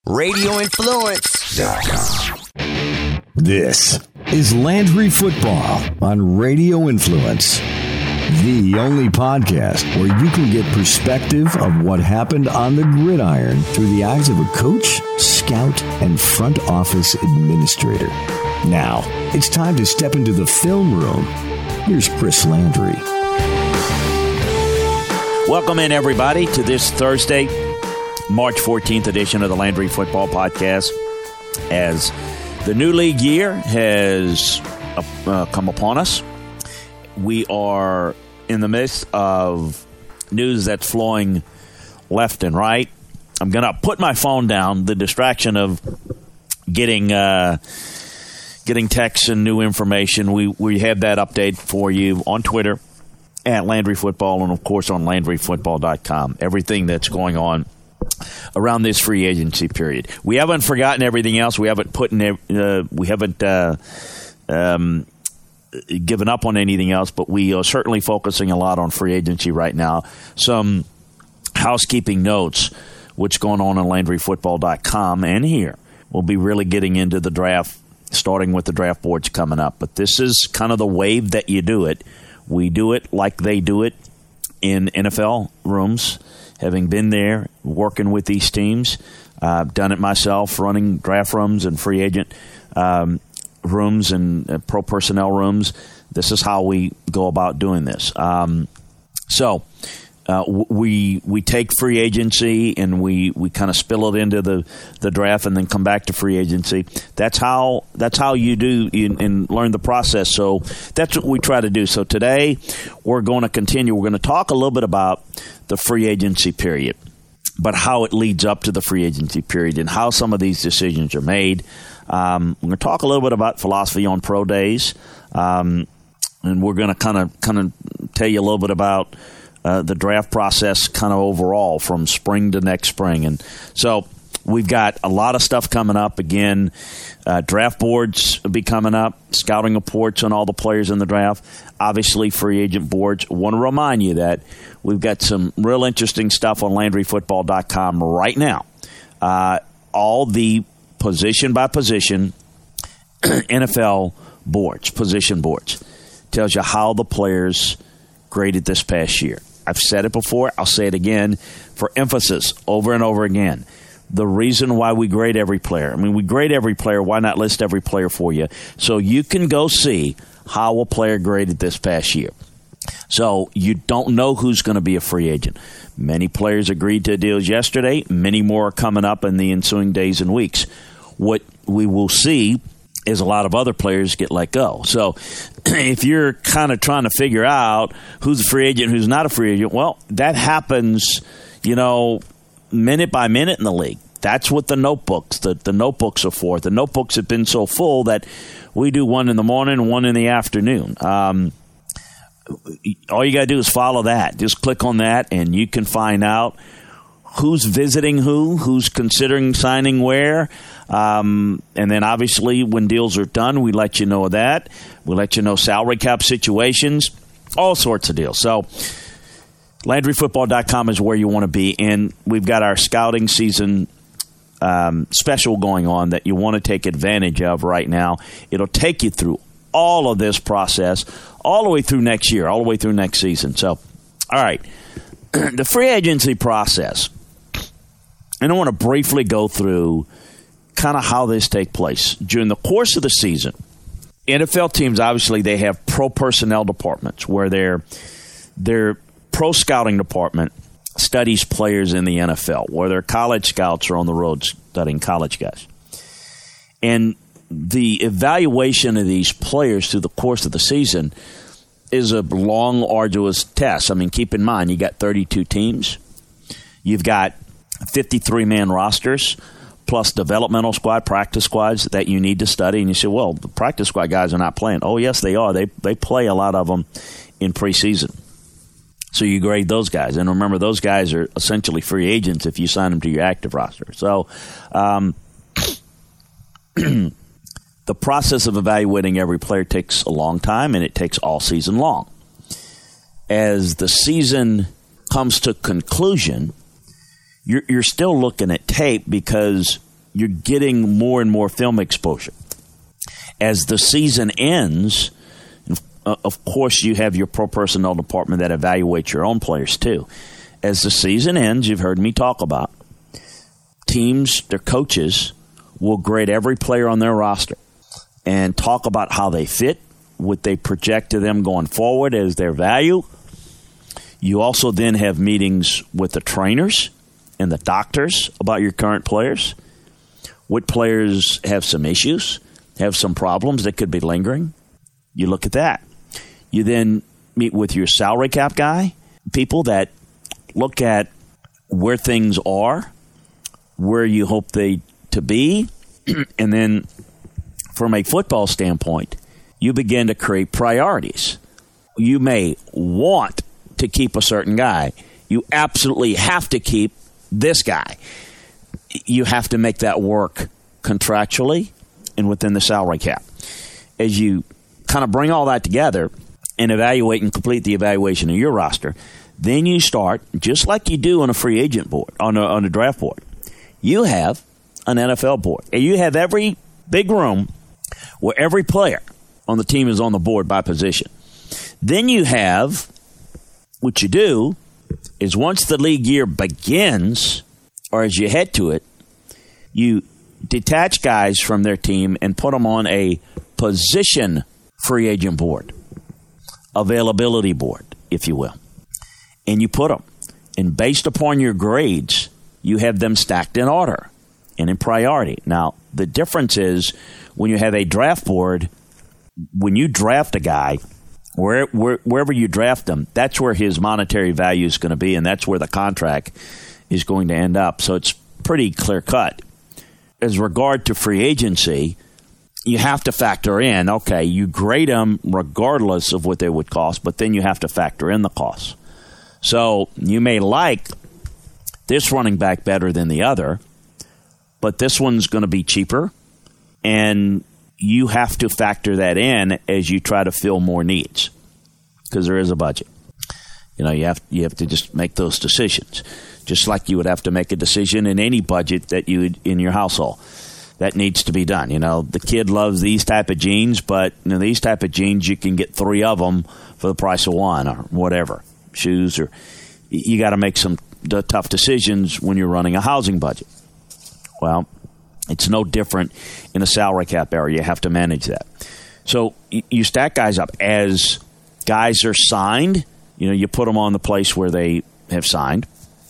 RadioInfluence.com. This is Landry Football on Radio Influence, the only podcast where you can get perspective of what happened on the gridiron through the eyes of a coach, scout, and front office administrator. Now, it's time to step into the film room. Here's Chris Landry. Welcome in, everybody, to this Thursday, March 14th edition of the Landry Football Podcast. As the new league year has come upon us, we are in the midst of news that's flowing left and right. I'm going to put my phone down. The distraction of getting texts and new information. We have that update for you on Twitter at Landry Football and, of course, on LandryFootball.com. Everything that's going on around this free agency period. We haven't forgotten everything else. We haven't given up on anything else, but we are certainly focusing a lot on free agency right now. Some housekeeping notes, what's going on LandryFootball.com and here. We'll be really getting into the draft, starting with the draft boards coming up. But this is kind of the wave that you do it. We do it like they do it in NFL rooms, having been there, working with these teams. I've done it myself, running draft rooms and free agent rooms and pro personnel rooms. This is how we go about doing this. We take free agency and we kind of spill it into the draft and then come back to free agency. That's how you do and learn the process. So that's what we try to do. So today we're going to continue. We're going to talk a little bit about the free agency period, but how it leads up to the free agency period and how some of these decisions are made. We're going to talk a little bit about philosophy on pro days, and we're going to kind of tell you a little bit about the draft process kind of overall from spring to next spring. And so we've got a lot of stuff coming up. Again, draft boards will be coming up, scouting reports on all the players in the draft, obviously free agent boards. I want to remind you that we've got some real interesting stuff on LandryFootball.com right now. All the position by position NFL boards, position boards, tells you how the players graded this past year. I've said it before. I'll say it again for emphasis over and over again. The reason why we grade every player. I mean, we grade every player. Why not list every player for you so you can go see how a player graded this past year? So you don't know who's going to be a free agent. Many players agreed to deals yesterday. Many more are coming up in the ensuing days and weeks. What we will see is a lot of other players get let go. So if you're kind of trying to figure out who's a free agent, who's not a free agent, well, that happens, minute by minute in the league. That's what the notebooks are for. The notebooks have been so full that we do one in the morning, one in the afternoon. All you got to do is follow that. Just click on that, and you can find out who's visiting who's considering signing where. And then, obviously, when deals are done, we let you know that. We let you know salary cap situations, all sorts of deals. So LandryFootball.com is where you want to be. And we've got our scouting season special going on that you want to take advantage of right now. It'll take you through all of this process all the way through next year, all the way through next season. So, all right, the free agency process. And I want to briefly go through kind of how this takes place. During the course of the season, NFL teams, obviously, they have pro personnel departments where their pro scouting department studies players in the NFL, where their college scouts are on the road studying college guys. And the evaluation of these players through the course of the season is a long, arduous test. I mean, keep in mind, you got 32 teams. You've got 53-man rosters, plus developmental squad, practice squads that you need to study. And you say, well, the practice squad guys are not playing. Oh, yes, they are. They play a lot of them in preseason. So you grade those guys. And remember, those guys are essentially free agents if you sign them to your active roster. So the process of evaluating every player takes a long time, and it takes all season long. As the season comes to conclusion, you're still looking at tape because you're getting more and more film exposure. As the season ends, of course, you have your pro personnel department that evaluates your own players too. As the season ends, you've heard me talk about, teams, their coaches, will grade every player on their roster and talk about how they fit, what they project to them going forward as their value. You also then have meetings with the trainers and the doctors about your current players. What players have some issues, have some problems that could be lingering. You look at that. You then meet with your salary cap guy, people that look at where things are, where you hope they to be, and then from a football standpoint, you begin to create priorities. You may want to keep a certain guy. You absolutely have to keep this guy. You have to make that work contractually and within the salary cap. As you kind of bring all that together and evaluate and complete the evaluation of your roster, then you start, just like you do on a free agent board, on a draft board. You have an NFL board. And you have every big room where every player on the team is on the board by position. Then you have, what you do is once the league year begins, or as you head to it, you detach guys from their team and put them on a position free agent board, availability board, if you will. And you put them. And based upon your grades, you have them stacked in order and in priority. Now, the difference is when you have a draft board, when you draft a guy, wherever you draft him, that's where his monetary value is going to be, and that's where the contract is going to end up. So it's pretty clear-cut. As regard to free agency, you have to factor in, okay, you grade them regardless of what they would cost, but then you have to factor in the costs. So you may like this running back better than the other, but this one's going to be cheaper, and you have to factor that in as you try to fill more needs because there is a budget. You know, you have to just make those decisions, just like you would have to make a decision in any budget that you in your household. That needs to be done. You know, the kid loves these type of jeans, but these type of jeans you can get 3 of them for the price of 1 or whatever, shoes, or you got to make some tough decisions when you're running a housing budget. Well, it's no different in a salary cap area. You have to manage that. So you stack guys up. As guys are signed, you put them on the place where they have signed.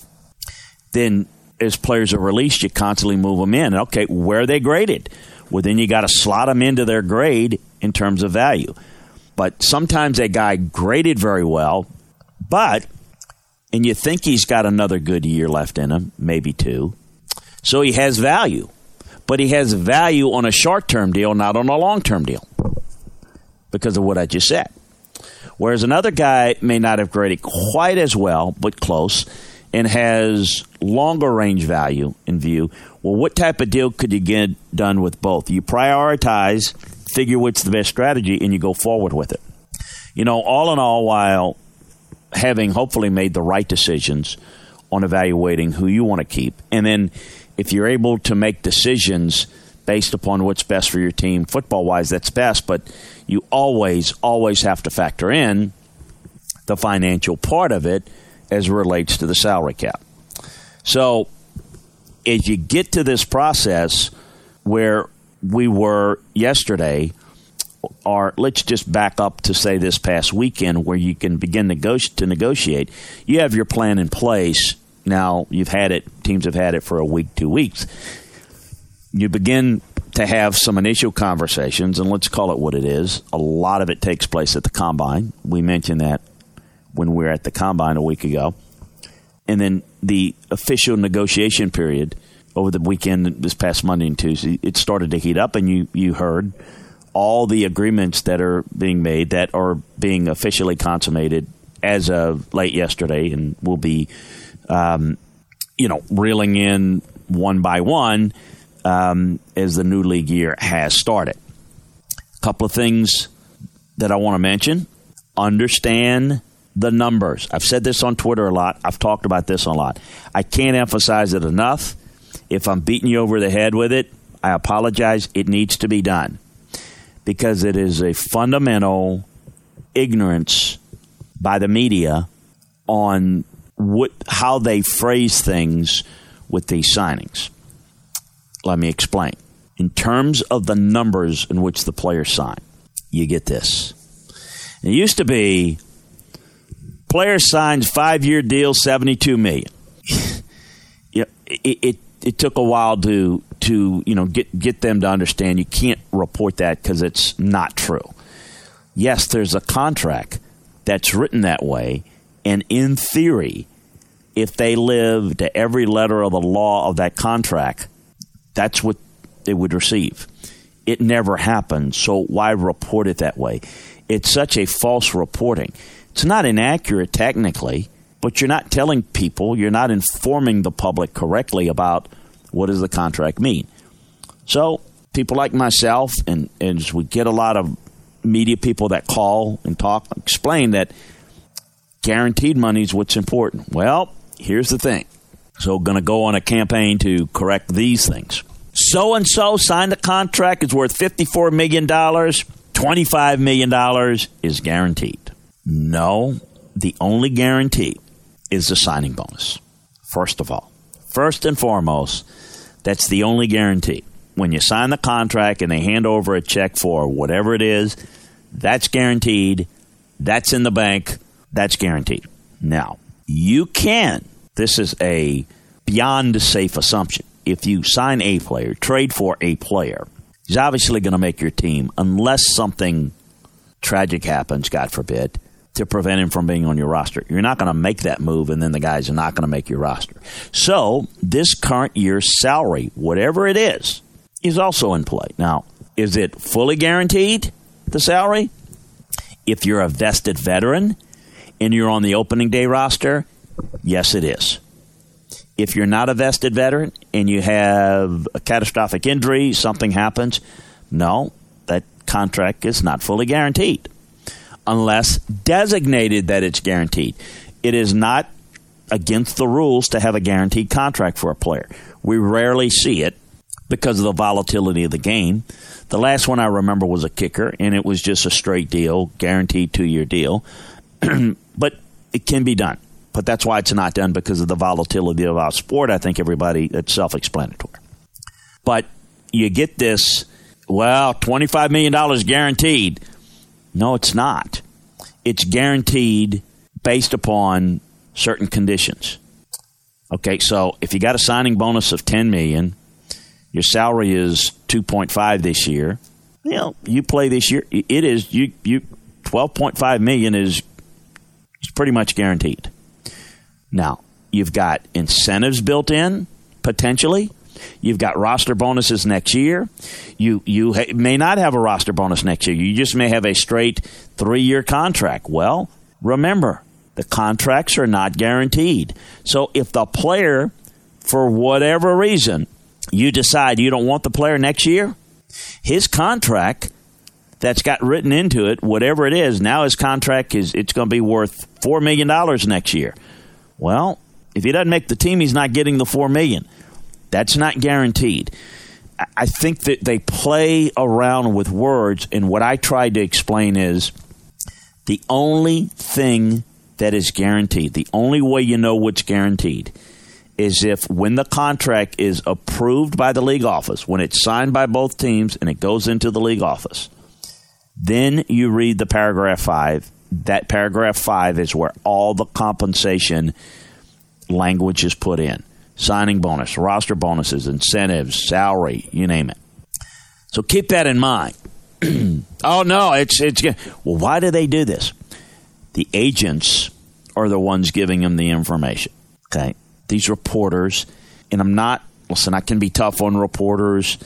Then as players are released, you constantly move them in. Okay, where are they graded? Well, then you got to slot them into their grade in terms of value. But sometimes a guy graded very well, and you think he's got another good year left in him, maybe 2. So he has value. But he has value on a short-term deal, not on a long-term deal, because of what I just said. Whereas another guy may not have graded quite as well, but close, and has longer range value in view. Well, what type of deal could you get done with both? You prioritize, figure what's the best strategy, and you go forward with it. All in all, while having hopefully made the right decisions on evaluating who you want to keep, and then if you're able to make decisions based upon what's best for your team, football-wise, that's best, but you always have to factor in the financial part of it as it relates to the salary cap. So as you get to this process where we were yesterday, or let's just back up to, say, this past weekend where you can begin to negotiate, you have your plan in place. Now, teams have had it for a week, 2 weeks. You begin to have some initial conversations, and let's call it what it is. A lot of it takes place at the Combine. We mentioned that when we were at the Combine a week ago. And then the official negotiation period over the weekend, this past Monday and Tuesday, it started to heat up, and you heard all the agreements that are being made that are being officially consummated as of late yesterday and will be reeling in one by one as the new league year has started. A couple of things that I want to mention. Understand the numbers. I've said this on Twitter a lot. I've talked about this a lot. I can't emphasize it enough. If I'm beating you over the head with it, I apologize. It needs to be done because it is a fundamental ignorance by the media on how they phrase things with these signings. Let me explain. In terms of the numbers in which the players sign, you get this. It used to be player signs 5-year deal, $72 million. It took a while to get them to understand you can't report that because it's not true. Yes, there's a contract that's written that way, and in theory, if they live to every letter of the law of that contract, that's what they would receive. It never happened, so why report it that way? It's such a false reporting. It's not inaccurate technically, but you're not telling people, you're not informing the public correctly about what does the contract mean. So people like myself, and as we get a lot of media people that call and talk, explain that guaranteed money is what's important. Well, here's the thing. So going to go on a campaign to correct these things. So-and-so signed a contract, it's worth $54 million, $25 million is guaranteed. No, the only guarantee is the signing bonus, first of all. First and foremost, that's the only guarantee. When you sign the contract and they hand over a check for whatever it is, that's guaranteed. That's in the bank. That's guaranteed. Now, you can. This is a beyond safe assumption. If you sign a player, trade for a player, he's obviously going to make your team unless something tragic happens, God forbid, to prevent him from being on your roster. You're not going to make that move, and then the guys are not going to make your roster. So this current year's salary, whatever it is also in play. Now, is it fully guaranteed, the salary? If you're a vested veteran and you're on the opening day roster, yes, it is. If you're not a vested veteran and you have a catastrophic injury, something happens, no, that contract is not fully guaranteed unless designated that it's guaranteed. It is not against the rules to have a guaranteed contract for a player. We rarely see it because of the volatility of the game. The last one I remember was a kicker, and it was just a straight deal, guaranteed 2-year deal. But it can be done. But that's why it's not done, because of the volatility of our sport. I think it's self-explanatory. But you get this, $25 million guaranteed. No, it's not. It's guaranteed based upon certain conditions. Okay, so if you got a signing bonus of $10 million, your salary is $2.5 this year. You play this year. It is $12.5 million is pretty much guaranteed. Now, you've got incentives built in, potentially. You've got roster bonuses next year. You may not have a roster bonus next year. You just may have a straight 3-year contract. Well, remember, the contracts are not guaranteed. So if the player, for whatever reason, you decide you don't want the player next year, his contract that's got written into it, whatever it is, now his contract it's going to be worth $4 million next year. Well, if he doesn't make the team, he's not getting the $4 million. That's not guaranteed. I think that they play around with words, and what I tried to explain is the only thing that is guaranteed, the only way you know what's guaranteed, is if when the contract is approved by the league office, when it's signed by both teams and it goes into the league office, then you read the paragraph 5. That paragraph 5 is where all the compensation language is put in. Signing bonus, roster bonuses, incentives, salary, you name it. So keep that in mind. Oh, no, it's well, why do they do this? The agents are the ones giving them the information, okay? These reporters, and I can be tough on reporters.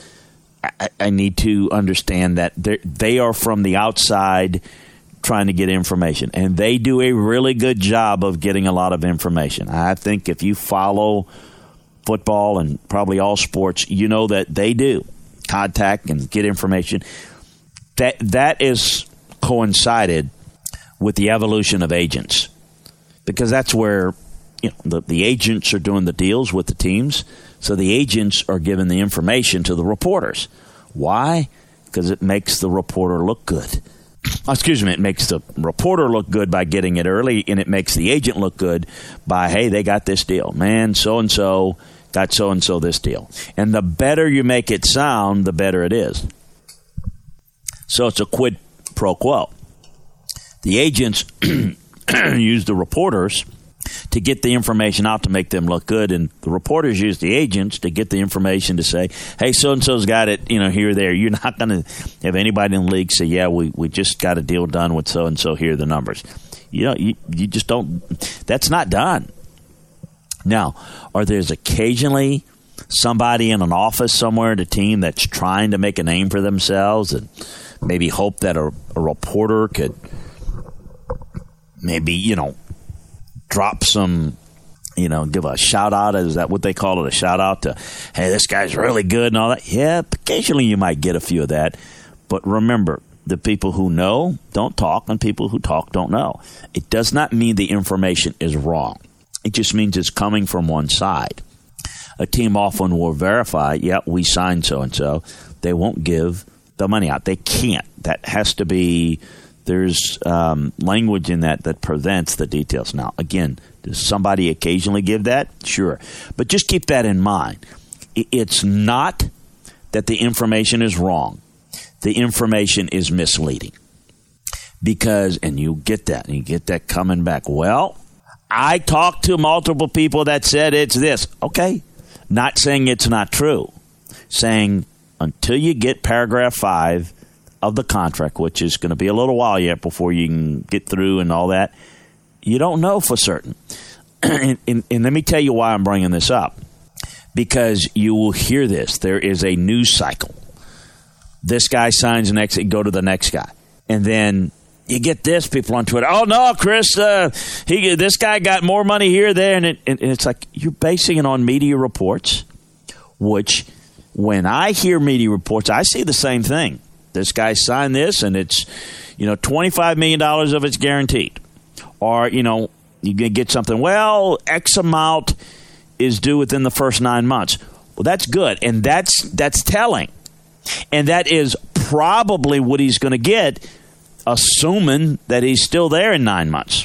I need to understand that they are from the outside trying to get information, and they do a really good job of getting a lot of information. I think if you follow football and probably all sports, you know that they do contact and get information. That is coincided with the evolution of agents, because that's where the agents are doing the deals with the teams, so the agents are giving the information to the reporters. Why? Because it makes the reporter look good. It makes the reporter look good by getting it early, and it makes the agent look good by, hey, they got this deal. Man, so-and-so got so-and-so this deal. And the better you make it sound, the better it is. So it's a quid pro quo. The agents use the reporters to get the information out to make them look good, and the reporters use the agents to get the information to say, hey, so-and-so's got it, here or there. You're not going to have anybody in the league say, yeah, we just got a deal done with so-and-so, here are the numbers. You just don't – that's not done. Now, there's occasionally somebody in an office somewhere at a team that's trying to make a name for themselves and maybe hope that a reporter could maybe, drop some, give a shout out. Is that what they call it? A shout out to, hey, this guy's really good and all that. Yeah, occasionally you might get a few of that. But remember, the people who know don't talk, and people who talk don't know. It does not mean the information is wrong. It just means it's coming from one side. A team often will verify, yeah, we signed so-and-so. They won't give the money out. They can't. That has to be... There's language in that prevents the details. Now, again, does somebody occasionally give that? Sure. But just keep that in mind. It's not that the information is wrong. The information is misleading. Because, and you get that coming back. Well, I talked to multiple people that said it's this. Okay. Not saying it's not true. Saying until you get paragraph 5 of the contract, which is going to be a little while yet before you can get through and all that, you don't know for certain. And let me tell you why I'm bringing this up. Because you will hear this. There is a news cycle. This guy signs next, go to the next guy. And then you get this, people on Twitter, oh, no, Chris, this guy got more money here, there. And it's like you're basing it on media reports, which when I hear media reports, I see the same thing. This guy signed this, and it's, $25 million of it's guaranteed. Or, you can get something, well, X amount is due within the first 9 months. Well, that's good, and that's telling. And that is probably what he's going to get, assuming that he's still there in 9 months.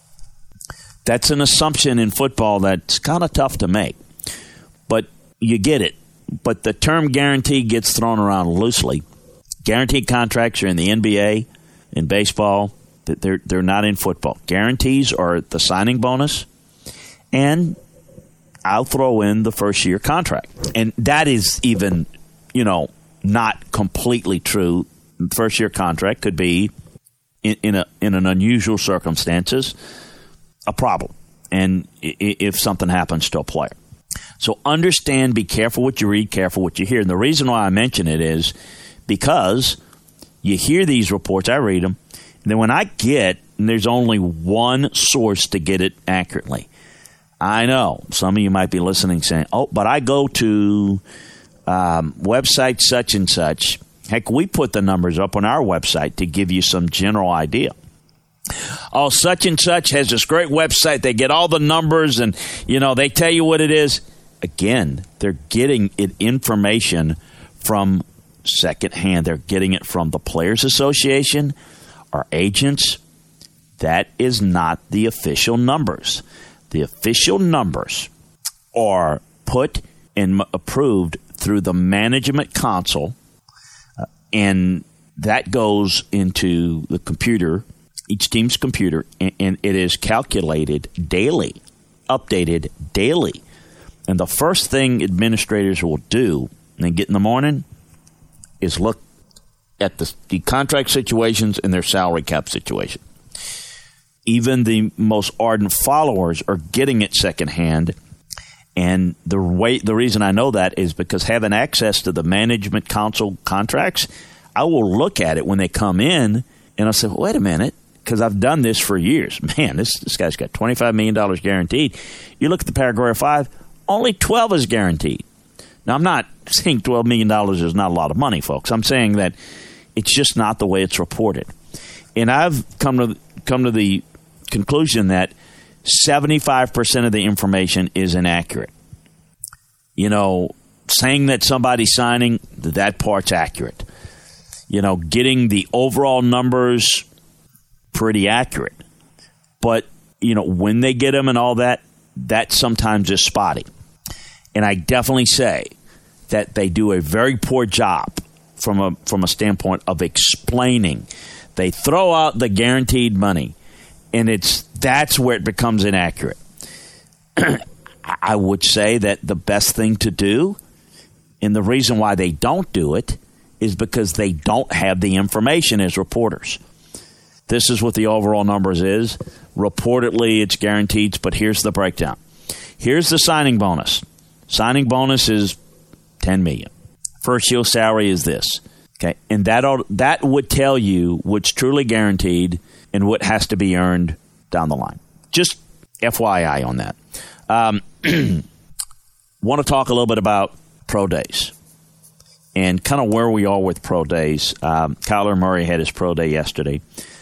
That's an assumption in football that's kind of tough to make. But you get it. But the term guarantee gets thrown around loosely. Guaranteed contracts are in the NBA, in baseball. They're not in football. Guarantees are the signing bonus, and I'll throw in the first-year contract. And that is even, not completely true. The first-year contract could be, in an unusual circumstances, a problem, and if something happens to a player. So understand, be careful what you read, careful what you hear. And the reason why I mention it is because you hear these reports, I read them, and then when I get, and there's only one source to get it accurately. I know some of you might be listening saying, oh, but I go to website such and such. Heck, we put the numbers up on our website to give you some general idea. Oh, such and such has this great website. They get all the numbers and, they tell you what it is. Again, they're getting information from secondhand. They're getting it from the Players Association or agents. That is not the official numbers. The official numbers are put and approved through the Management Council, and that goes into the computer, each team's computer, and it is calculated daily, updated daily. And the first thing administrators will do when they get in the morning is look at the contract situations and their salary cap situation. Even the most ardent followers are getting it secondhand. And the reason I know that is because having access to the Management Council contracts, I will look at it when they come in, and I'll say, wait a minute, because I've done this for years. Man, this guy's got $25 million guaranteed. You look at the paragraph 5, only 12 is guaranteed. Now, I'm not saying $12 million is not a lot of money, folks. I'm saying that it's just not the way it's reported. And I've come to the conclusion that 75% of the information is inaccurate. Saying that somebody's signing, that part's accurate. Getting the overall numbers, pretty accurate. But, when they get them and all that, that sometimes is spotty. And I definitely say that they do a very poor job from a standpoint of explaining. They throw out the guaranteed money, and that's where it becomes inaccurate. I would say that the best thing to do, and the reason why they don't do it, is because they don't have the information as reporters. This is what the overall numbers is. Reportedly, it's guaranteed, but here's the breakdown. Here's the signing bonus. Signing bonus is $10 million. First year salary is this. Okay, and that would tell you what's truly guaranteed and what has to be earned down the line. Just FYI on that. Want to talk a little bit about pro days and kind of where we are with pro days. Kyler Murray had his pro day yesterday.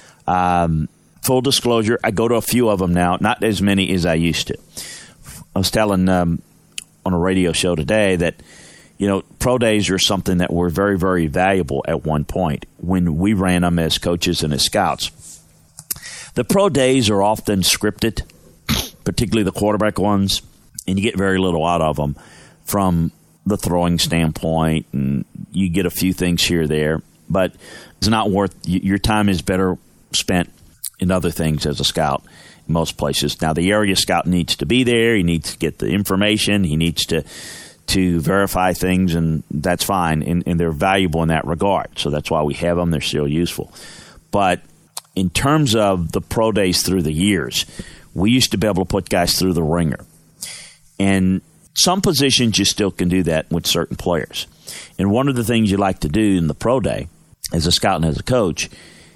Full disclosure, I go to a few of them now, not as many as I used to. I was telling on a radio show today that, pro days are something that were very, very valuable at one point when we ran them as coaches and as scouts. The pro days are often scripted, particularly the quarterback ones, and you get very little out of them from the throwing standpoint, and you get a few things here or there, but it's not worth your time is better spent in other things as a scout in most places. Now, the area scout needs to be there. He needs to get the information. He needs to verify things, and that's fine, and they're valuable in that regard. So that's why we have them. They're still useful. But in terms of the pro days through the years, we used to be able to put guys through the ringer. And some positions you still can do that with certain players. And one of the things you like to do in the pro day as a scout and as a coach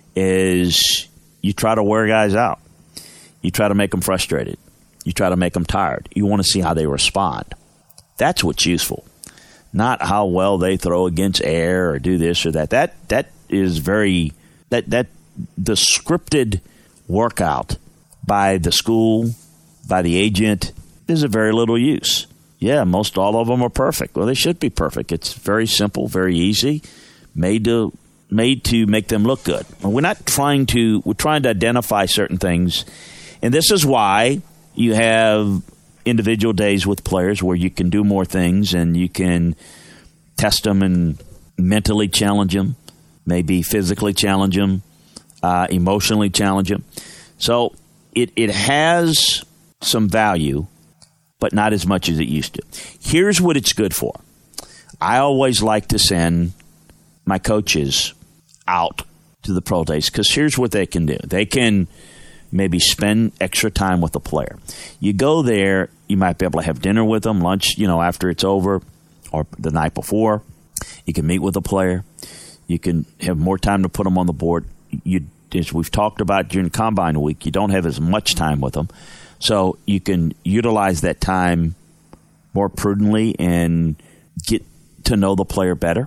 is you try to wear guys out. You try to make them frustrated. You try to make them tired. You want to see how they respond. That's what's useful, not how well they throw against air or do this or that. That is very the scripted workout by the school, by the agent, is of very little use. Yeah, most all of them are perfect. Well, they should be perfect. It's very simple, very easy, made to make them look good. We're trying to identify certain things, and this is why you have individual days with players where you can do more things and you can test them and mentally challenge them, maybe physically challenge them, emotionally challenge them. So it has some value, but not as much as it used to. Here's what it's good for. I always like to send my coaches out to the pro days because here's what they can do. They can maybe spend extra time with the player. You go there, you might be able to have dinner with them, lunch, after it's over or the night before. You can meet with the player. You can have more time to put them on the board. As we've talked about during Combine Week, you don't have as much time with them. So you can utilize that time more prudently and get to know the player better.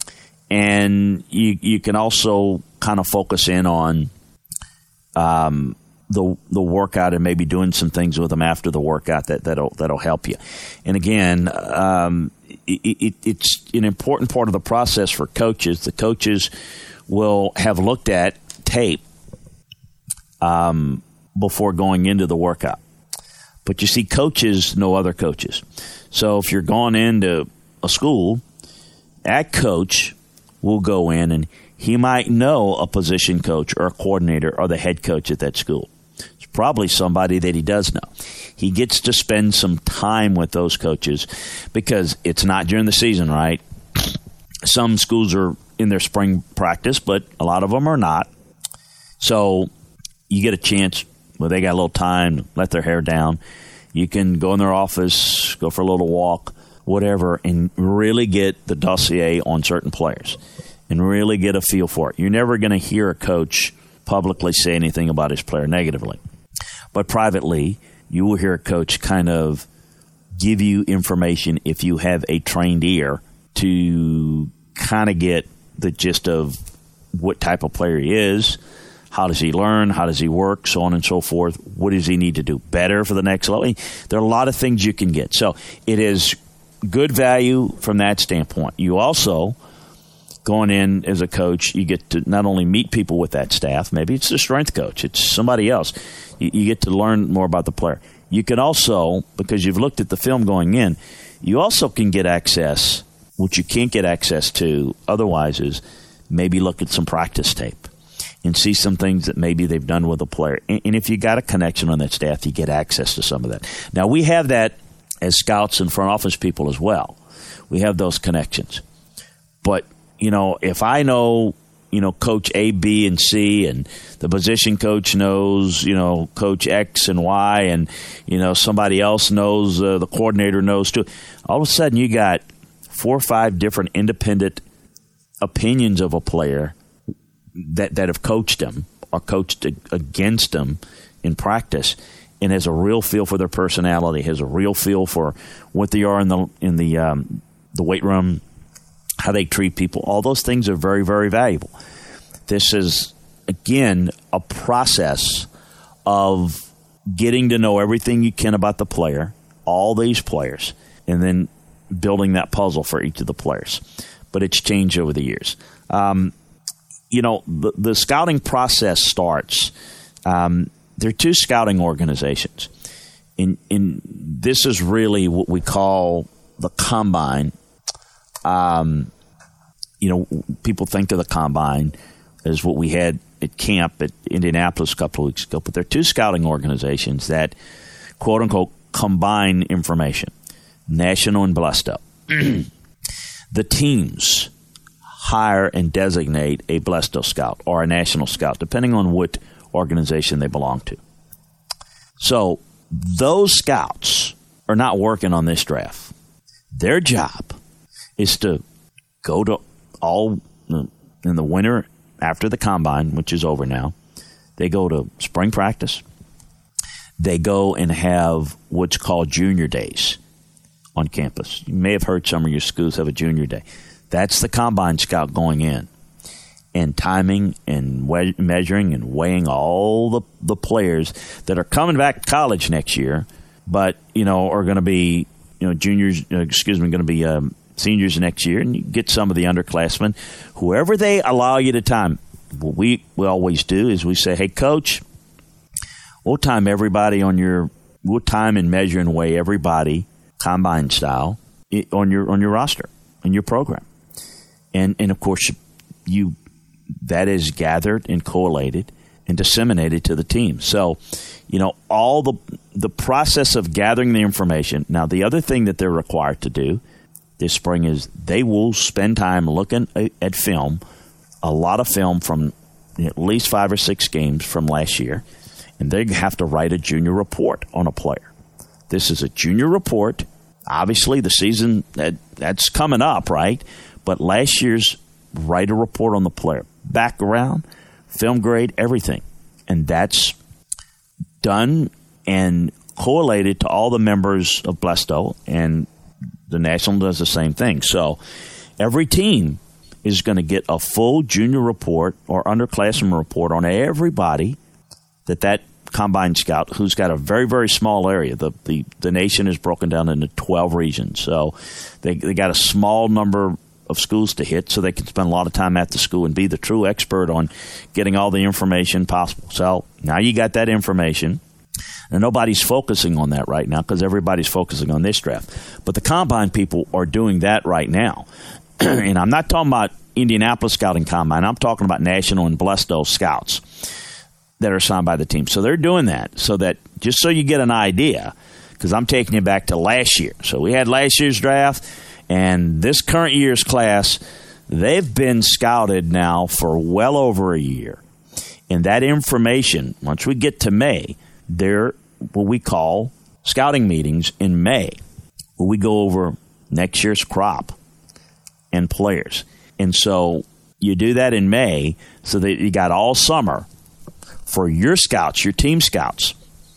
And you can also kind of focus in on the workout and maybe doing some things with them after the workout that'll help you. And again, it's an important part of the process for coaches. The coaches will have looked at tape before going into the workout. But you see, coaches know other coaches. So if you're going into a school, that coach will go in and he might know a position coach or a coordinator or the head coach at that school. It's probably somebody that he does know. He gets to spend some time with those coaches because it's not during the season, right? Some schools are in their spring practice, but a lot of them are not. So you get a chance where they got a little time, let their hair down. You can go in their office, go for a little walk, whatever, and really get the dossier on certain players and really get a feel for it. You're never going to hear a coach publicly say anything about his player negatively. But privately, you will hear a coach kind of give you information if you have a trained ear to kind of get the gist of what type of player he is, How does he learn? How does he work? So on and so forth. What does he need to do better for the next level? There are a lot of things you can get. So it is good value from that standpoint. You also, going in as a coach, you get to not only meet people with that staff. Maybe it's the strength coach. It's somebody else. You get to learn more about the player. You can also, because you've looked at the film going in, you also can get access. What you can't get access to otherwise is maybe look at some practice tape and see some things that maybe they've done with a player. And if you got a connection on that staff, you get access to some of that. Now, we have that as scouts and front office people as well. We have those connections. But, if I know, Coach A, B, and C, and the position coach knows, Coach X and Y, and, somebody else knows, the coordinator knows too. All of a sudden, you got 4 or 5 different independent opinions of a player that have coached them or coached against them in practice, and has a real feel for their personality, has a real feel for what they are in the weight room, how they treat people. All those things are very, very valuable. This is, again, a process of getting to know everything you can about the player, all these players, and then building that puzzle for each of the players. But it's changed over the years. The scouting process starts. There are 2 scouting organizations. In this is really what we call the combine. People think of the combine as what we had at camp at Indianapolis a couple of weeks ago, but there are 2 scouting organizations that, quote unquote, combine information: National and Blesto. The teams hire and designate a Blesto scout or a national scout, depending on what organization they belong to. So those scouts are not working on this draft. Their job is to go to all in the winter after the combine, which is over now. They go to spring practice. They go and have what's called junior days on campus. You may have heard some of your schools have a junior day. That's the combine scout going in and timing and measuring and weighing all the players that are coming back to college next year, but are going to be juniors. Going to be seniors next year, and you get some of the underclassmen, whoever they allow you to time. What we always do is we say, "Hey, coach, we'll time everybody we'll time and measure and weigh everybody combine style on your roster in your program," and of course that is gathered and collated and disseminated to the team. So, all the process of gathering the information. Now, the other thing that they're required to do this spring is they will spend time looking at film, a lot of film from at least 5 or 6 games from last year, and they have to write a junior report on a player. This is a junior report. Obviously, the season that's coming up, right? But last year's, write a report on the player. Background, film grade, everything. And that's done and correlated to all the members of Blesto, and the National does the same thing. So every team is going to get a full junior report or underclassmen report on everybody that combine scout, who's got a very, very small area. The nation is broken down into 12 regions. So they got a small number of schools to hit, so they can spend a lot of time at the school and be the true expert on getting all the information possible. So now you got that information, and nobody's focusing on that right now because everybody's focusing on this draft. But the combine people are doing that right now. And I'm not talking about Indianapolis Scouting Combine. I'm talking about National and Blesto scouts that are assigned by the team. So they're doing that so that just so you get an idea, because I'm taking you back to last year. So we had last year's draft, and this current year's class, they've been scouted now for well over a year. And that information, once we get to May, they're what we call scouting meetings in May, where we go over next year's crop and players. And so you do that in May so that you got all summer for your scouts, your team scouts,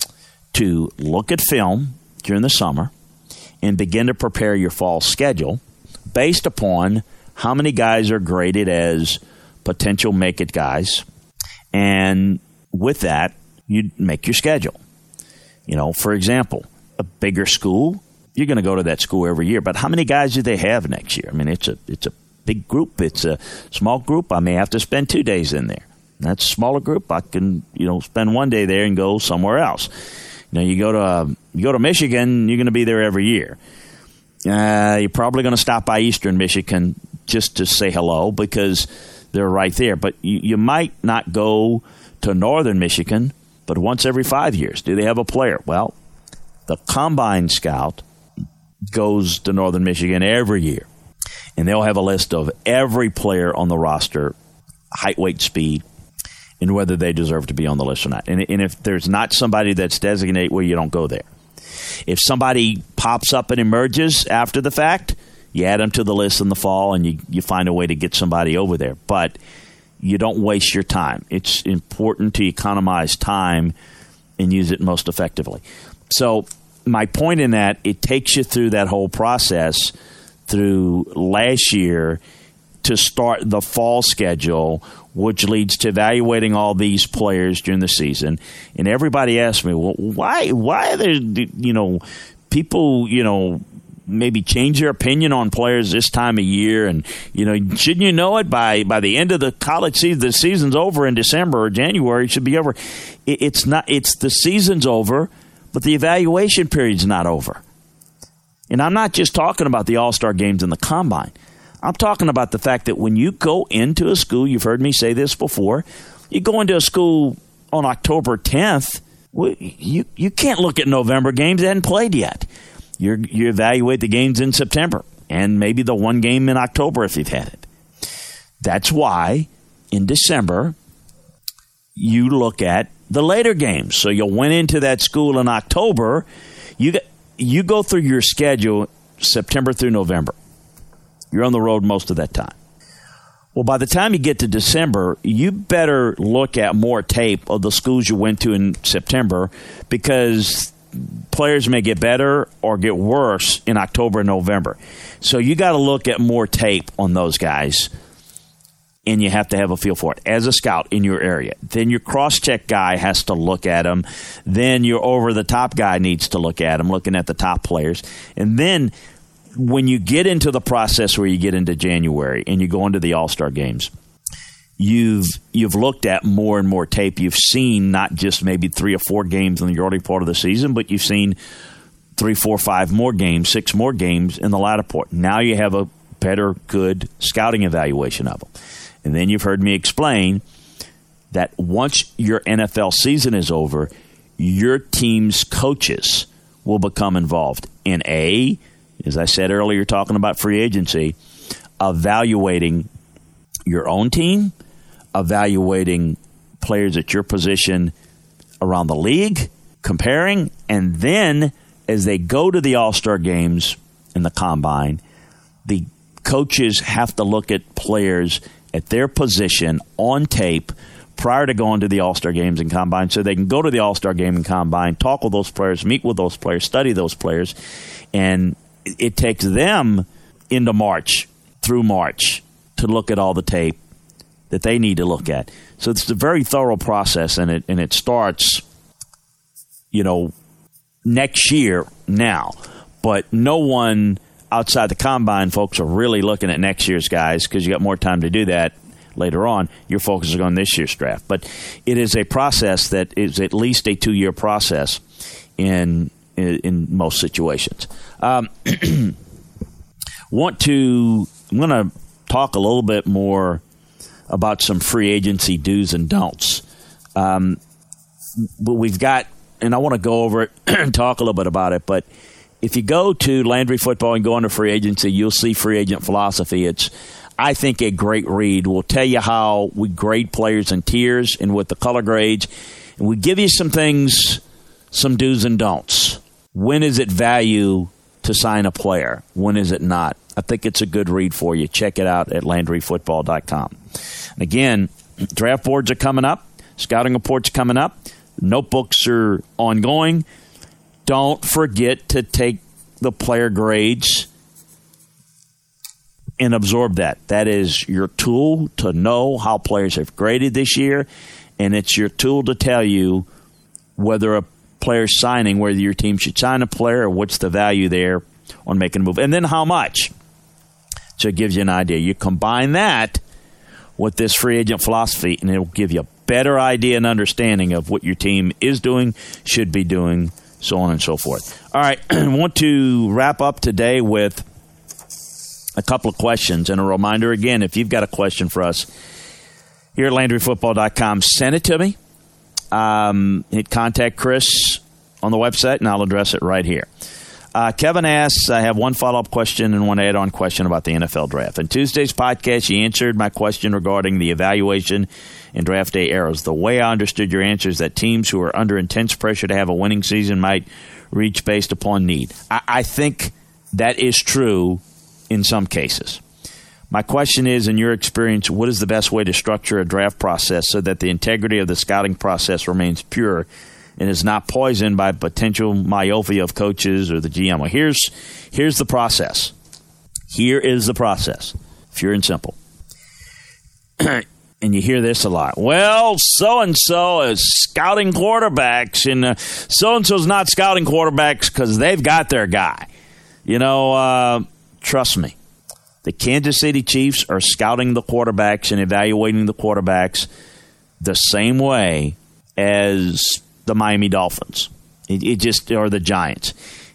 to look at film during the summer and begin to prepare your fall schedule based upon how many guys are graded as potential make-it guys And with that, you make your schedule. For example, a bigger school, you're going to go to that school every year. But how many guys do they have next year? I mean, it's a big group. It's a small group. I may have to spend 2 days in there. That's a smaller group. I can, spend 1 day there and go somewhere else. You go to Michigan, you're going to be there every year. You're probably going to stop by Eastern Michigan just to say hello because they're right there. But you might not go to Northern Michigan, but once every 5 years. Do they have a player? Well, the Combine Scout goes to Northern Michigan every year, and they'll have a list of every player on the roster, height, weight, speed, and whether they deserve to be on the list or not. And if there's not somebody that's designated, well, you don't go there. If somebody pops up and emerges after the fact, you add them to the list in the fall, and you find a way to get somebody over there. But you don't waste your time. It's important to economize time and use it most effectively. So my point in that, it takes you through that whole process through last year to start the fall schedule, which leads to evaluating all these players during the season. And everybody asks me, well, why are there, people, maybe change their opinion on players this time of year? And, shouldn't you know it by the end of the college season? The season's over in December or January. It should be over. It's not. It's the season's over, but the evaluation period's not over. And I'm not just talking about the All-Star games and the Combine. I'm talking about the fact that when you go into a school, you've heard me say this before, you go into a school on October 10th, you can't look at November games. They hadn't played yet. You evaluate the games in September and maybe the one game in October if you've had it. That's why in December you look at the later games. So you went into that school in October. You go through your schedule September through November. You're on the road most of that time. Well, by the time you get to December, you better look at more tape of the schools you went to in September because players may get better or get worse in October and November. So you got to look at more tape on those guys, and you have to have a feel for it as a scout in your area. Then your cross-check guy has to look at them. Then your over-the-top guy needs to look at them, looking at the top players. And then when you get into the process where you get into January and you go into the All-Star games, you've looked at more and more tape. You've seen not just maybe 3 or 4 games in the early part of the season, but you've seen 3, 4, 5 more games, 6 more games in the latter part. Now you have a better, good scouting evaluation of them. And then you've heard me explain that once your NFL season is over, your team's coaches will become involved in as I said earlier, talking about free agency, evaluating your own team, evaluating players at your position around the league, comparing, and then as they go to the All-Star games and the Combine, the coaches have to look at players at their position on tape prior to going to the All-Star games and Combine so they can go to the All-Star game and Combine, talk with those players, meet with those players, study those players, and it takes them into March, through March, to look at all the tape that they need to look at. So it's a very thorough process, and it starts, next year now. But no one outside the Combine folks are really looking at next year's guys because you got more time to do that later on. Your focus is on this year's draft. But it is a process that is at least a 2-year process in most situations. I'm going to talk a little bit more about some free agency do's and don'ts. But we've got, and I want to go over it and talk a little bit about it, but if you go to Landry Football and go into free agency, you'll see free agent philosophy. It's, I think, a great read. We'll tell you how we grade players in tiers and with the color grades. And we give you some things, some do's and don'ts. When is it value to sign a player? When is it not? I think it's a good read for you. Check it out at LandryFootball.com. And again, draft boards are coming up. Scouting reports coming up. Notebooks are ongoing. Don't forget to take the player grades and absorb that. That is your tool to know how players have graded this year and it's your tool to tell you whether a player's signing, whether your team should sign a player or what's the value there on making a move, and then how much. So it gives you an idea. You combine that with this free agent philosophy, and it will give you a better idea and understanding of what your team is doing, should be doing, so on and so forth. All right, I want to wrap up today with a couple of questions. And a reminder, again, if you've got a question for us here at LandryFootball.com, send it to me. Hit contact Chris on the website, and I'll address it right here. Kevin asks, I have one follow-up question and one add-on question about the NFL draft. In Tuesday's podcast, you answered my question regarding the evaluation and draft day errors. The way I understood your answer is that teams who are under intense pressure to have a winning season might reach based upon need. I think that is true in some cases. My question is, in your experience, what is the best way to structure a draft process so that the integrity of the scouting process remains pure and is not poisoned by potential myopia of coaches or the GM? Well, here's the process. Here is the process. Pure and simple. And you hear this a lot. Well, so-and-so is scouting quarterbacks, and so-and-so's not scouting quarterbacks because they've got their guy. Trust me. The Kansas City Chiefs are scouting the quarterbacks and evaluating the quarterbacks the same way as the Miami Dolphins. Or the Giants.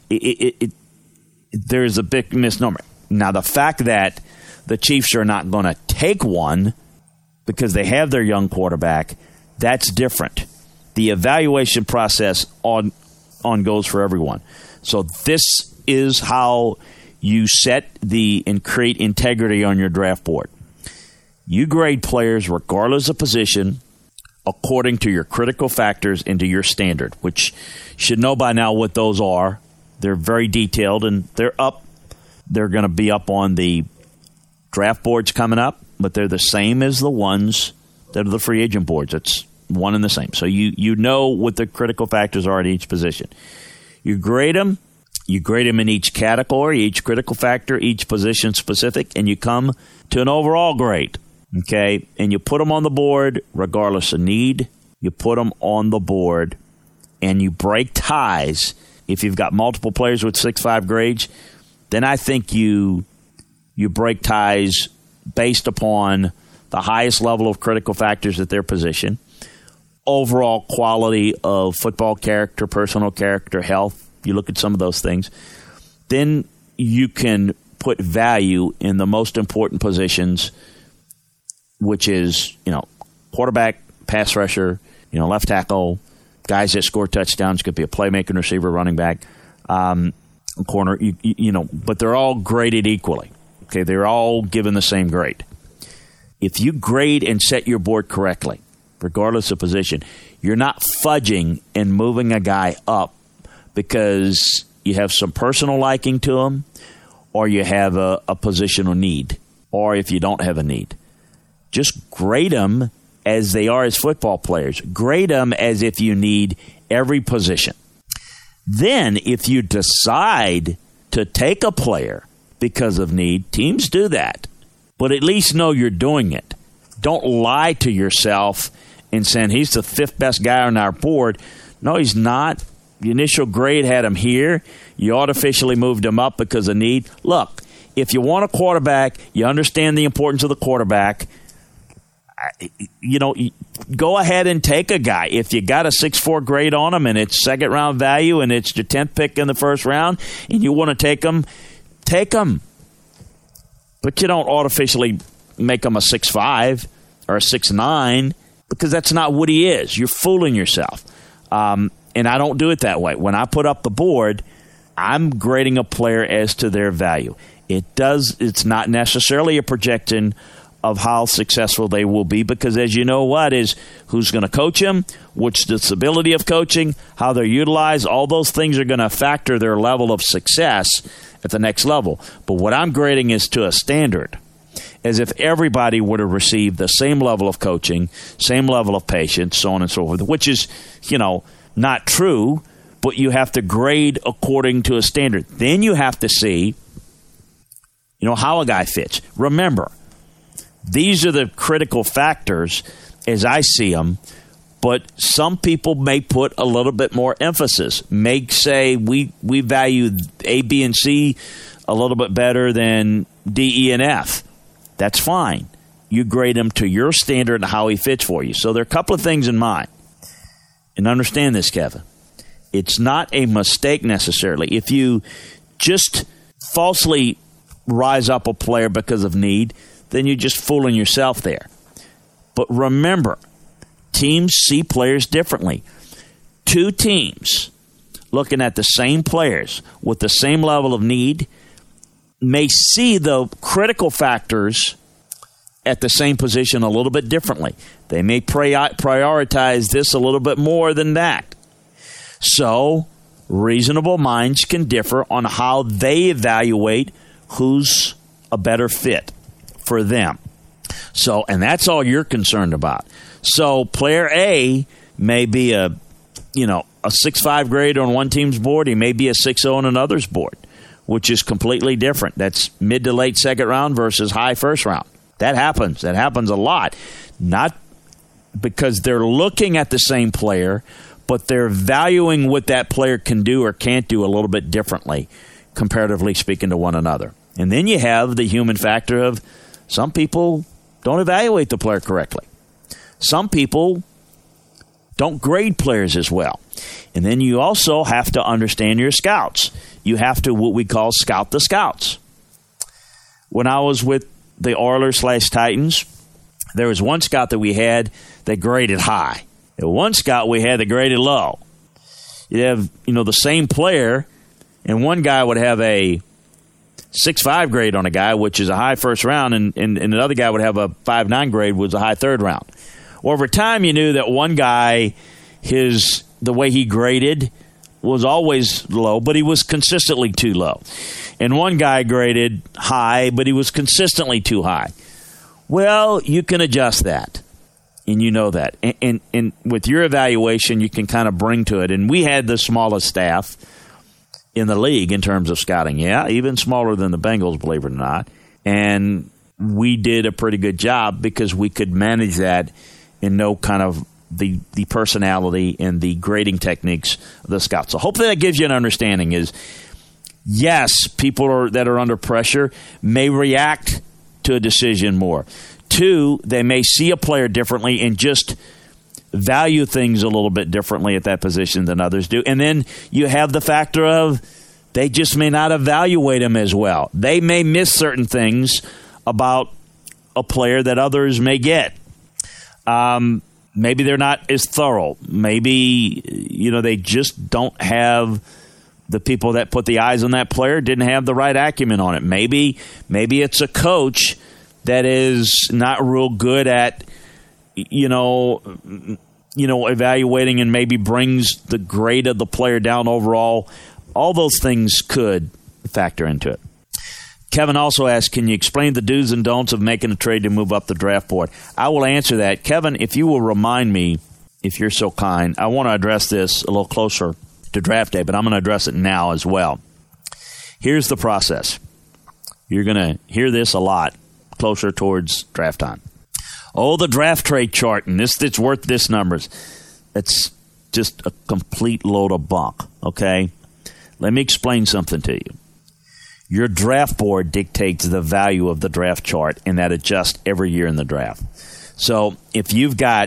There's a big misnomer. Now, the fact that the Chiefs are not going to take one because they have their young quarterback, that's different. The evaluation process on goes for everyone. So this is how you set and create integrity on your draft board. You grade players regardless of position according to your critical factors and to your standard, which you should know by now what those are. They're very detailed, and they're up. They're going to be up on the draft boards coming up, but they're the same as the ones that are the free agent boards. It's one and the same. So you know what the critical factors are at each position. You grade them. You grade them in each category, each critical factor, each position specific, and you come to an overall grade, okay? And you put them on the board regardless of need. You put them on the board, and you break ties. If you've got multiple players with 6.5 grades, then I think you break ties based upon the highest level of critical factors at their position, overall quality of football character, personal character, health. You look at some of those things. Then you can put value in the most important positions, which is, quarterback, pass rusher, left tackle, guys that score touchdowns. Could be a playmaking receiver, running back, corner, but they're all graded equally. Okay, they're all given the same grade. If you grade and set your board correctly, regardless of position, you're not fudging and moving a guy up because you have some personal liking to them, or you have a positional need, or if you don't have a need. Just grade them as they are as football players. Grade them as if you need every position. Then, if you decide to take a player because of need, teams do that. But at least know you're doing it. Don't lie to yourself and saying, he's the fifth best guy on our board. No, he's not. The initial grade had him here. You artificially moved him up because of need. Look, if you want a quarterback, you understand the importance of the quarterback, go ahead and take a guy. If you got a 6.4 grade on him and it's second-round value and it's your 10th pick in the first round and you want to take him, take him. But you don't artificially make him a 6.5 or a 6.9 because that's not what he is. You're fooling yourself. And I don't do it that way. When I put up the board, I'm grading a player as to their value. It's not necessarily a projection of how successful they will be because, as you know, who's going to coach them, what's the stability of coaching, how they're utilized, all those things are going to factor their level of success at the next level. But what I'm grading is to a standard, as if everybody would have received the same level of coaching, same level of patience, so on and so forth, which is, not true, but you have to grade according to a standard. Then you have to see, how a guy fits. Remember, these are the critical factors, as I see them, But some people may put a little bit more emphasis, may say we value A, B, and C a little bit better than D, E, and F. That's fine. You grade him to your standard and how he fits for you. So there are a couple of things in mind. And understand this, Kevin. It's not a mistake necessarily. If you just falsely rise up a player because of need, then you're just fooling yourself there. But remember, teams see players differently. Two teams looking at the same players with the same level of need may see the critical factors at the same position a little bit differently. They may prioritize this a little bit more than that. So, reasonable minds can differ on how they evaluate who's a better fit for them. So, and that's all you're concerned about. So, player A may be a 6.5 grade on one team's board. He may be a 6.0 on another's board, which is completely different. That's mid to late second round versus high first round. That happens. That happens a lot. Not because they're looking at the same player, but they're valuing what that player can do or can't do a little bit differently, comparatively speaking to one another. And then you have the human factor of some people don't evaluate the player correctly. Some people don't grade players as well. And then you also have to understand your scouts. You have to what we call scout the scouts. When I was with the Oilers/Titans, there was one scout that we had that graded high. And one scout we had that graded low. You'd have, the same player, and one guy would have a 6.5 grade on a guy, which is a high first round, and another guy would have a 5.9 grade, which was a high third round. Well, over time, you knew that one guy, the way he graded was always low, but he was consistently too low. And one guy graded high, but he was consistently too high. Well, you can adjust that, and you know that. And with your evaluation, you can kind of bring to it. And we had the smallest staff in the league in terms of scouting. Yeah, even smaller than the Bengals, believe it or not. And we did a pretty good job because we could manage that and know kind of the personality and the grading techniques of the scouts. So hopefully that gives you an understanding is, yes, people that are under pressure may react to a decision more. Two, they may see a player differently and just value things a little bit differently at that position than others do. And then you have the factor of they just may not evaluate them as well. They may miss certain things about a player that others may get. Maybe they're not as thorough. Maybe, they just don't have the people that put the eyes on that player didn't have the right acumen on it. Maybe it's a coach that is not real good at, evaluating and maybe brings the grade of the player down overall. All those things could factor into it. Kevin also asked, can you explain the do's and don'ts of making a trade to move up the draft board? I will answer that. Kevin, if you will remind me, if you're so kind, I want to address this a little closer to draft day, but I'm going to address it now as well. Here's the process. You're going to hear this a lot closer towards draft time. Oh, the draft trade chart, and it's worth this numbers. It's just a complete load of bunk, okay? Let me explain something to you. Your draft board dictates the value of the draft chart, and that adjusts every year in the draft. So if you've got,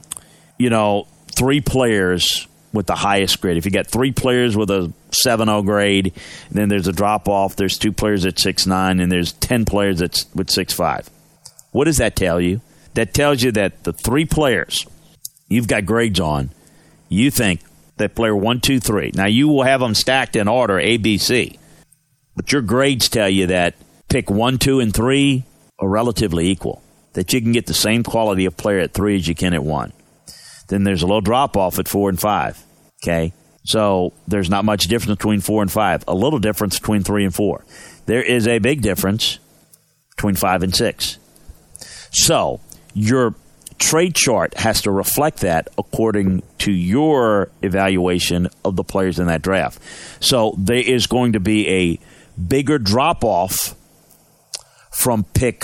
3 players with the highest grade, if you got 3 players with a 7.0 grade, and then there's a drop-off, there's 2 players at 6.9, and there's 10 players with 6.5. What does that tell you? That tells you that the 3 players you've got grades on, you think that player 1, 2, 3. Now, you will have them stacked in order, A, B, C. But your grades tell you that pick 1, 2, and 3 are relatively equal, that you can get the same quality of player at 3 as you can at 1. Then there's a little drop-off at 4 and 5, okay? So there's not much difference between 4 and 5, a little difference between 3 and 4. There is a big difference between 5 and 6. So your trade chart has to reflect that according to your evaluation of the players in that draft. So there is going to be a bigger drop-off from pick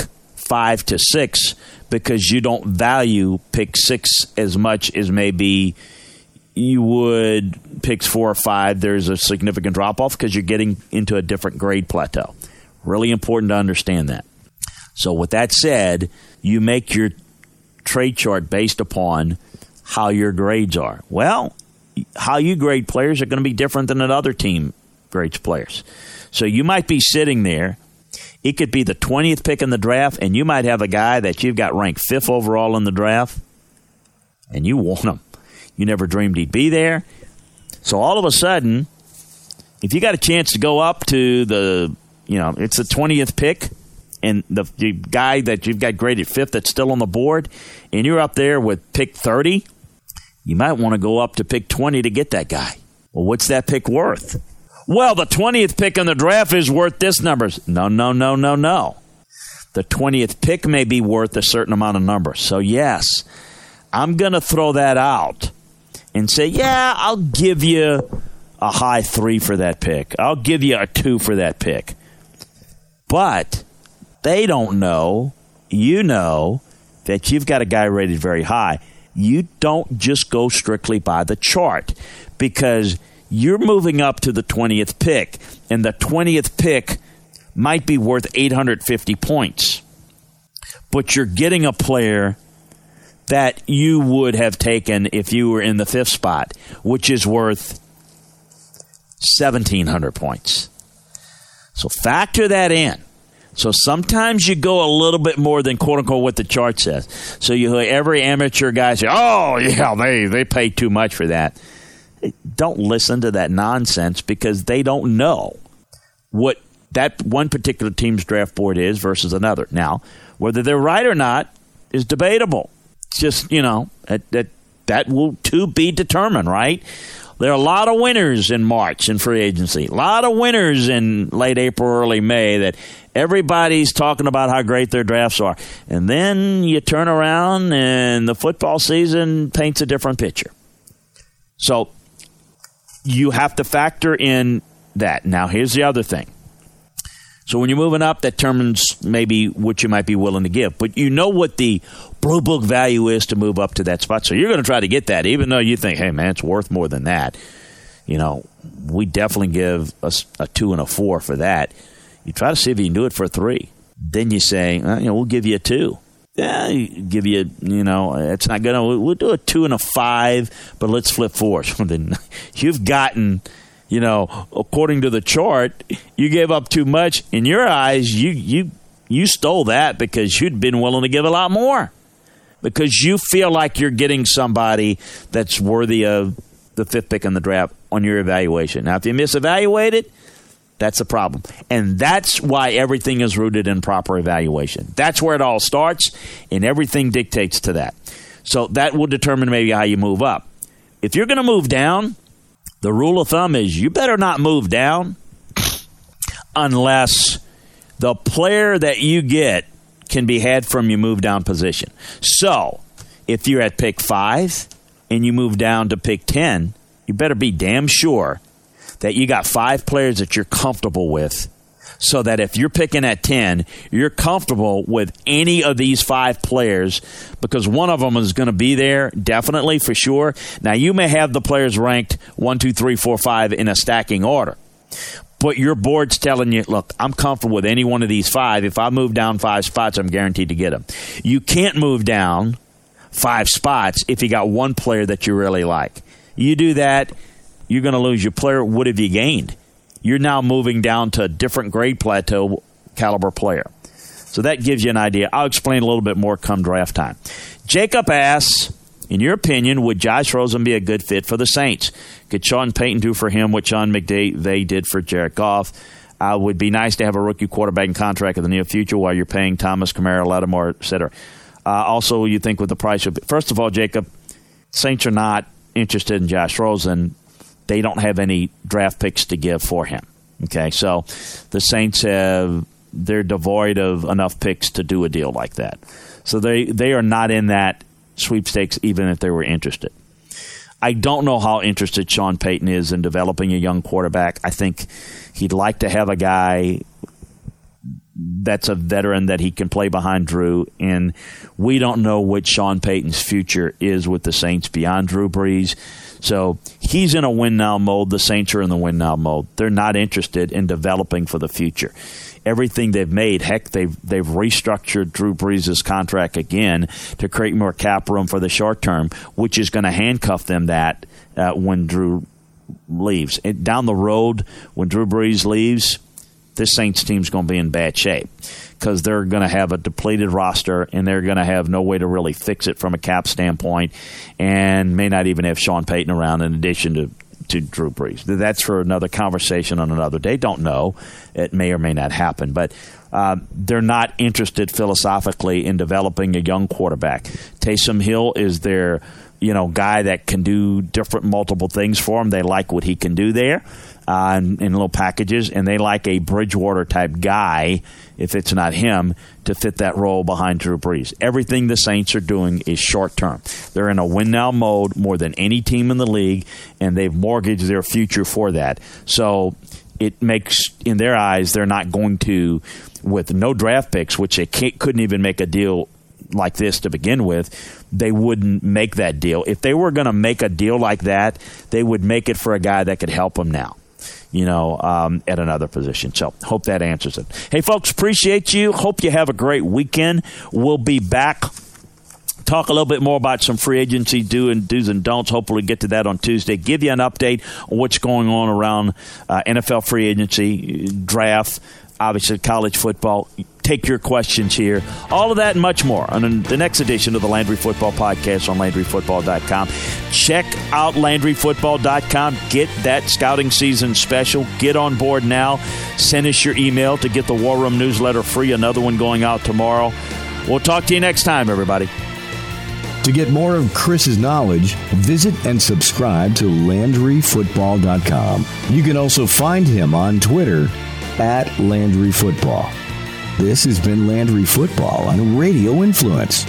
5 to 6 because you don't value pick 6 as much as maybe you would picks 4 or 5. There's a significant drop-off because you're getting into a different grade plateau. Really important to understand that. So with that said, you make your trade chart based upon how your grades are. Well, how you grade players are going to be different than another team grades players. So you might be sitting there. It could be the 20th pick in the draft, and you might have a guy that you've got ranked 5th overall in the draft, and you want him. You never dreamed he'd be there. So all of a sudden, if you got a chance to go up to it's the 20th pick, and the guy that you've got graded 5th that's still on the board, and you're up there with pick 30, you might want to go up to pick 20 to get that guy. Well, what's that pick worth? Well, the 20th pick in the draft is worth this numbers. No. The 20th pick may be worth a certain amount of numbers. So, yes, I'm going to throw that out and say, yeah, I'll give you a high 3 for that pick. I'll give you a 2 for that pick. But they don't know, you know, that you've got a guy rated very high. You don't just go strictly by the chart because you're moving up to the 20th pick, and the 20th pick might be worth 850 points. But you're getting a player that you would have taken if you were in the 5th spot, which is worth 1,700 points. So factor that in. So sometimes you go a little bit more than quote-unquote what the chart says. So every amateur guy says, oh, yeah, they pay too much for that. Don't listen to that nonsense because they don't know what that one particular team's draft board is versus another. Now, whether they're right or not is debatable. Just, that will to be determined, right? There are a lot of winners in March in free agency. A lot of winners in late April, early May that everybody's talking about how great their drafts are. And then you turn around and the football season paints a different picture. So you have to factor in that. Now, here's the other thing. So when you're moving up, that determines maybe what you might be willing to give. But you know what the blue book value is to move up to that spot. So you're going to try to get that, even though you think, hey, man, it's worth more than that. We definitely give a 2 and a 4 for that. You try to see if you can do it for a 3. Then you say, we'll give you a 2. Yeah, give you, it's not going to, we'll do a 2 and a 5, but let's flip 4s. Then you've gotten, according to the chart, you gave up too much. In your eyes, you stole that because you'd been willing to give a lot more. Because you feel like you're getting somebody that's worthy of the 5th pick in the draft on your evaluation. Now, if you misevaluate it, that's a problem. And that's why everything is rooted in proper evaluation. That's where it all starts, and everything dictates to that. So that will determine maybe how you move up. If you're going to move down, the rule of thumb is you better not move down unless the player that you get can be had from your move down position. So if you're at pick 5 and you move down to pick 10, you better be damn sure that you got 5 players that you're comfortable with, so that if you're picking at 10, you're comfortable with any of these 5 players because one of them is going to be there, definitely, for sure. Now, you may have the players ranked 1, 2, 3, 4, 5 in a stacking order, but your board's telling you, look, I'm comfortable with any one of these 5. If I move down 5 spots, I'm guaranteed to get them. You can't move down 5 spots if you got one player that you really like. You do that, you're going to lose your player. What have you gained? You're now moving down to a different grade plateau caliber player. So that gives you an idea. I'll explain a little bit more come draft time. Jacob asks, in your opinion, would Josh Rosen be a good fit for the Saints? Could Sean Payton do for him what Sean McVay did for Jared Goff? Would be nice to have a rookie quarterback in contract in the near future while you're paying Thomas, Kamara, Lattimore, etc. Also, you think with the price of... First of all, Jacob, Saints are not interested in Josh Rosen. They don't have any draft picks to give for him. Okay, so the Saints they're devoid of enough picks to do a deal like that. So they are not in that sweepstakes even if they were interested. I don't know how interested Sean Payton is in developing a young quarterback. I think he'd like to have a guy that's a veteran that he can play behind Drew, and we don't know what Sean Payton's future is with the Saints beyond Drew Brees. So he's in a win-now mode. The Saints are in the win-now mode. They're not interested in developing for the future. Everything they've made, heck, they've restructured Drew Brees' contract again to create more cap room for the short term, which is going to handcuff them that when Drew leaves. Down the road, when Drew Brees leaves, this Saints team's going to be in bad shape because they're going to have a depleted roster and they're going to have no way to really fix it from a cap standpoint and may not even have Sean Payton around in addition to Drew Brees. That's for another conversation on another day. Don't know. It may or may not happen. But they're not interested philosophically in developing a young quarterback. Taysom Hill is their guy that can do different multiple things for them. They like what he can do there in little packages, and they like a Bridgewater-type guy, if it's not him, to fit that role behind Drew Brees. Everything the Saints are doing is short-term. They're in a win-now mode more than any team in the league, and they've mortgaged their future for that. So it makes, in their eyes, they're not going to, with no draft picks, which they couldn't even make a deal like this to begin with, they wouldn't make that deal. If they were going to make a deal like that, they would make it for a guy that could help them now, at another position. So hope that answers it. Hey, folks, appreciate you. Hope you have a great weekend. We'll be back. Talk a little bit more about some free agency do's and don'ts. Hopefully get to that on Tuesday. Give you an update on what's going on around NFL free agency, draft, obviously college football. Take your questions here. All of that and much more on the next edition of the Landry Football Podcast on LandryFootball.com. Check out LandryFootball.com. Get that scouting season special. Get on board now. Send us your email to get the War Room newsletter free. Another one going out tomorrow. We'll talk to you next time, everybody. To get more of Chris's knowledge, visit and subscribe to LandryFootball.com. You can also find him on Twitter at Landry Football. This has been Landry Football on Radio Influence.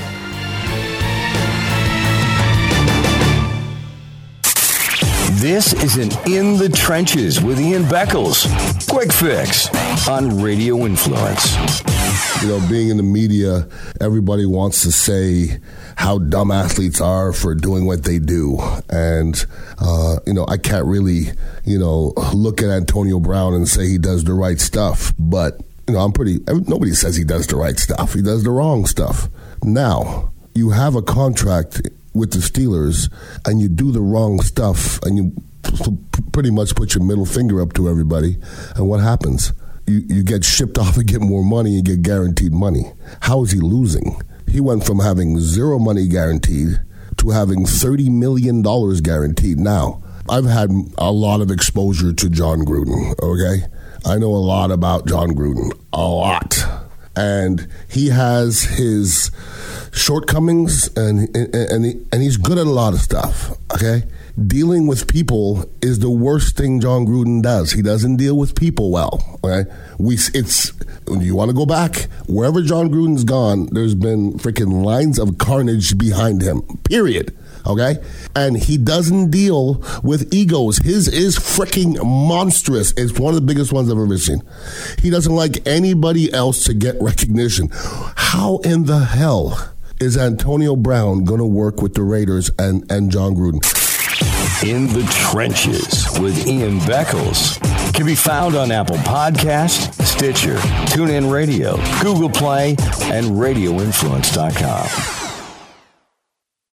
This is an In the Trenches with Ian Beckles. Quick Fix on Radio Influence. Being in the media, everybody wants to say how dumb athletes are for doing what they do. And, I can't really, look at Antonio Brown and say he does the right stuff. But, nobody says he does the right stuff. He does the wrong stuff. Now, you have a contract with the Steelers and you do the wrong stuff and you pretty much put your middle finger up to everybody. And what happens? You get shipped off and get more money and get guaranteed money. How is he losing? He went from having zero money guaranteed to having $30 million guaranteed. Now, I've had a lot of exposure to John Gruden, okay? I know a lot about John Gruden, a lot. And he has his shortcomings, and he's good at a lot of stuff, okay? Dealing with people is the worst thing John Gruden does. He doesn't deal with people well, okay? You want to go back? Wherever John Gruden's gone, there's been freaking lines of carnage behind him, period. Okay? And he doesn't deal with egos. His is freaking monstrous. It's one of the biggest ones I've ever seen. He doesn't like anybody else to get recognition. How in the hell is Antonio Brown going to work with the Raiders and John Gruden? In the Trenches with Ian Beckles can be found on Apple Podcasts, Stitcher, TuneIn Radio, Google Play, and RadioInfluence.com.